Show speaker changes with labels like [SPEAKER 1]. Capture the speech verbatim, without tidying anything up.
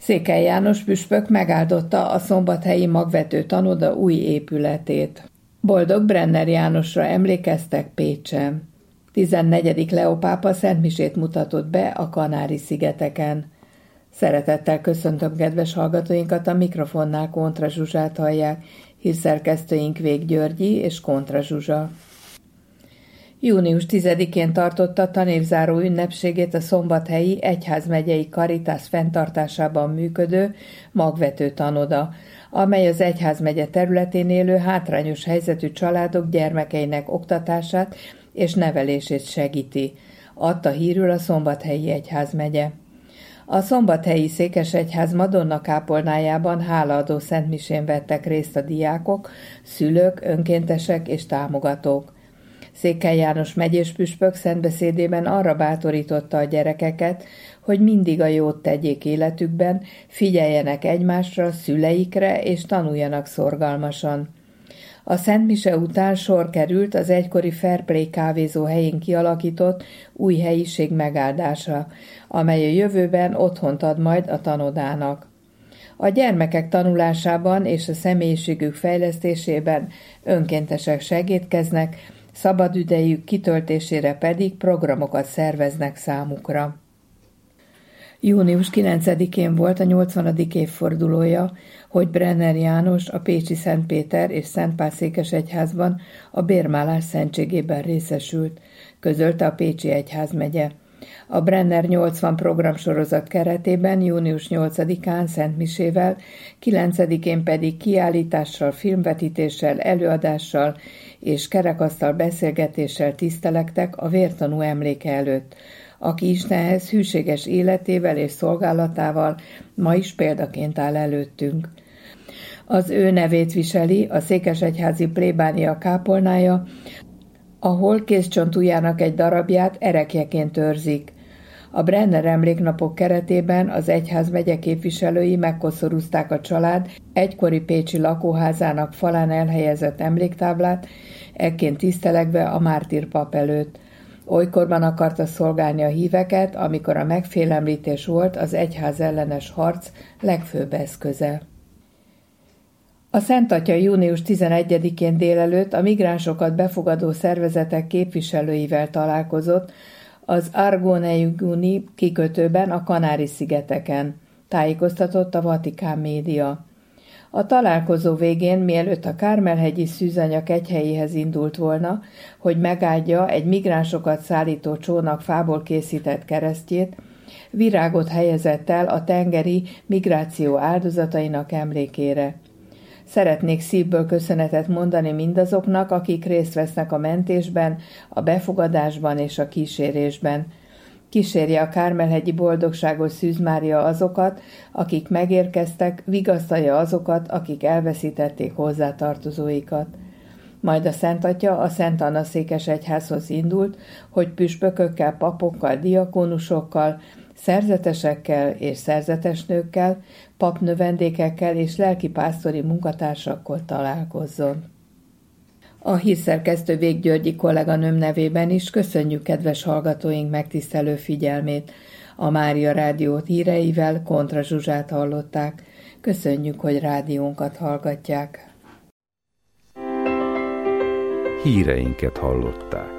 [SPEAKER 1] Székely János püspök megáldotta a szombathelyi magvető tanoda új épületét. Boldog Brenner Jánosra emlékeztek Pécsen. tizennegyedik Leó pápa szentmisét mutatott be a Kanári-szigeteken. Szeretettel köszöntöm kedves hallgatóinkat, a mikrofonnál Kontra Zsuzsát hallják, hírszerkesztőink Vég Györgyi és Kontra Zsuzsa. június tizedikén tartotta tanévzáró ünnepségét a Szombathelyi Egyházmegyei Caritas fenntartásában működő magvető tanoda, amely az egyházmegye területén élő hátrányos helyzetű családok gyermekeinek oktatását és nevelését segíti, adta hírül a Szombathelyi Egyházmegye. A Szombathelyi Székesegyház Madonna kápolnájában hálaadó szentmisén vettek részt a diákok, szülők, önkéntesek és támogatók. Székely János megyés püspök szentbeszédében arra bátorította a gyerekeket, hogy mindig a jót tegyék életükben, figyeljenek egymásra, szüleikre és tanuljanak szorgalmasan. A szentmise után sor került az egykori Fairplay kávézó helyén kialakított új helyiség megáldása, amely a jövőben otthont ad majd a tanodának. A gyermekek tanulásában és a személyiségük fejlesztésében önkéntesek segítkeznek, szabadidejük kitöltésére pedig programokat szerveznek számukra. június kilencedikén volt a nyolcvanadik évfordulója, hogy Brenner János a pécsi Szent Péter és Szent Pál székesegyházban a bérmálás szentségében részesült, közölte a Pécsi Egyházmegye. A Brenner nyolcvan programsorozat keretében június nyolcadikán szentmisével, kilencedikén pedig kiállítással, filmvetítéssel, előadással és kerekasztal beszélgetéssel tisztelektek a vértanú emléke előtt, aki Istenhez hűséges életével és szolgálatával ma is példaként áll előttünk. Az ő nevét viseli a székesegyházi plébánia kápolnája, ahol kézcsontujjának egy darabját erekjeként őrzik. A Brenner emléknapok keretében az egyházmegye képviselői megkoszorúzták a család egykori pécsi lakóházának falán elhelyezett emléktáblát, ekként tisztelegve a mártírpap előtt. Olykorban akarta szolgálni a híveket, amikor a megfélemlítés volt az egyház ellenes harc legfőbb eszköze. A Szent Atya június tizenegyedikén délelőtt a migránsokat befogadó szervezetek képviselőivel találkozott az Argoneiguni kikötőben a Kanári-szigeteken, tájékoztatott a Vatikán média. A találkozó végén, mielőtt a Kármelhegyi szűzanyak egyhelyéhez indult volna, hogy megáldja egy migránsokat szállító csónak fából készített keresztjét, virágot helyezett el a tengeri migráció áldozatainak emlékére. Szeretnék szívből köszönetet mondani mindazoknak, akik részt vesznek a mentésben, a befogadásban és a kísérésben. Kísérje a Kármelhegyi boldogságos Szűz Mária azokat, akik megérkeztek, vigasztalja azokat, akik elveszítették hozzátartozóikat. Majd a Szent Atya a Szent Anna székesegyházhoz indult, hogy püspökökkel, papokkal, diakónusokkal, szerzetesekkel és szerzetesnőkkel, papnövendékekkel és lelkipásztori munkatársakkal találkozzon. A hírszerkesztő Vég Györgyi kolléganőm nevében is köszönjük kedves hallgatóink megtisztelő figyelmét. A Mária Rádiót híreivel Kontra Zsuzsát hallották. Köszönjük, hogy rádiónkat hallgatják.
[SPEAKER 2] Híreinket hallották.